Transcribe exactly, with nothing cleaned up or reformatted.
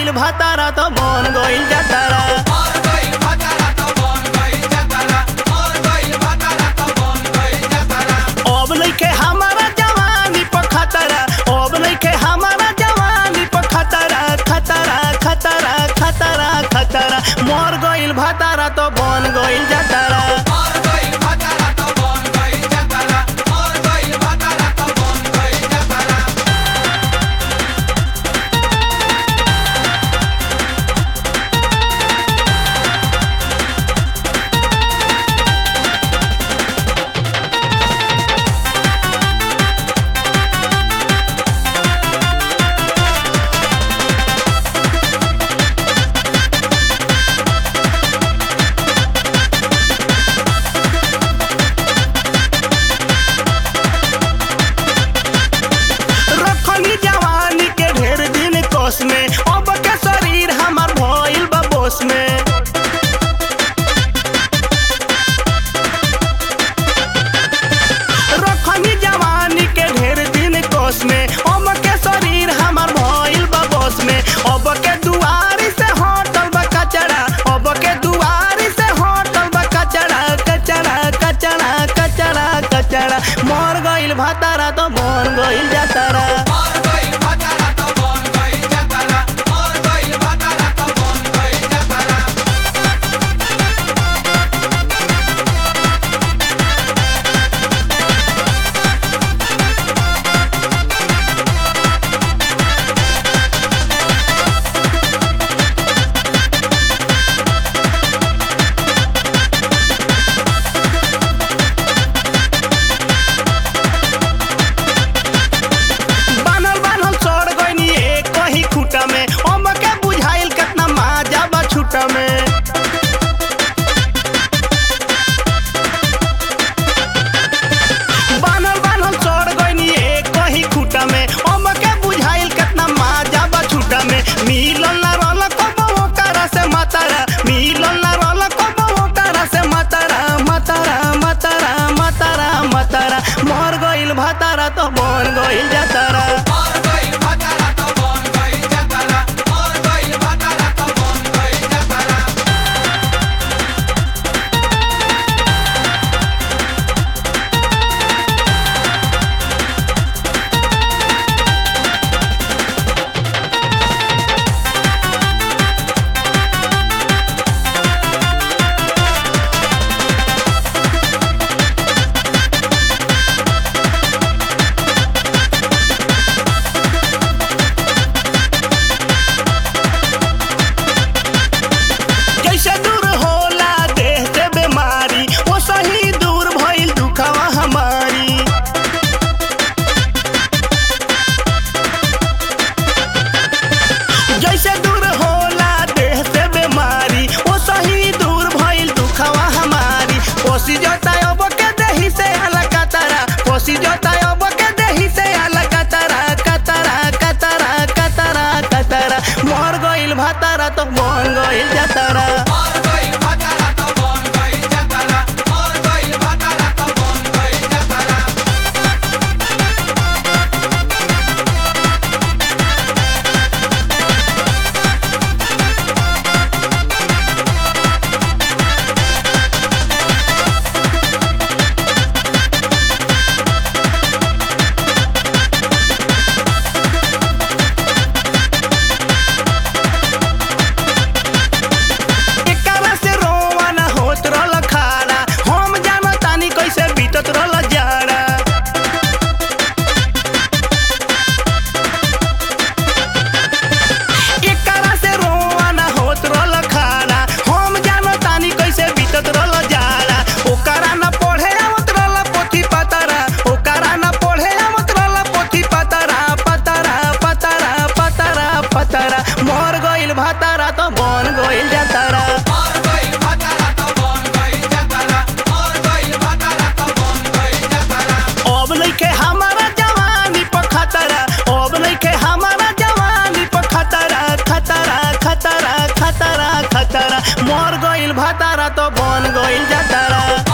गइल भातारा तो बन गइल जातारा। अब नइखे हमारा जवानी पर खतरा, अब नइखे हमारा जवानी पर खतरा खतरा खतरा खतरा खतरा। मर गइल भातारा तो बन गइल जातारा। में अब के शरीर हमार भइल बा बोस में। रखनी जवानी के ढेर दिन कोस में, अब के शरीर हमार भइल बा बोस में। अब के दुआरी से हटल बा कचरा, अब के दुआरी से हटल बा कचरा कचरा कचरा कचरा कचरा। मर गइल भातारा तो बन गइल जातारा। में बानल बानल चढ़ गइनी एक कहीं खूटा में, अब के बुझाइल कितना माजा बा छूटा में। मिलन ना रहल कबो ओकरा से मातारा, मिलन ना रहल कबो ओकरा से मातारा मातारा मातारा मातारा मातारा। मर गइल भातारा तो बन गइल जातारा। जैसे दूर होला देह से बीमारी, वो सही दूर भइल दुखवा हमारी। पोसी जोता अब के देही से अलग कतरा, पोसी जोता अब के देही से अलग कतरा कतरा कतरा कतरा कतरा। मर गइल भातारा तो बन गइल जातारा। मर गइल भातारा तो बन गइल जातारा। अब नइखे हमारा जवानी पर खतरा, अब नइखे हमारा जवानी पर खतरा खतरा खतरा खतरा खतरा। मर गइल भातारा तो बन गइल जातारा।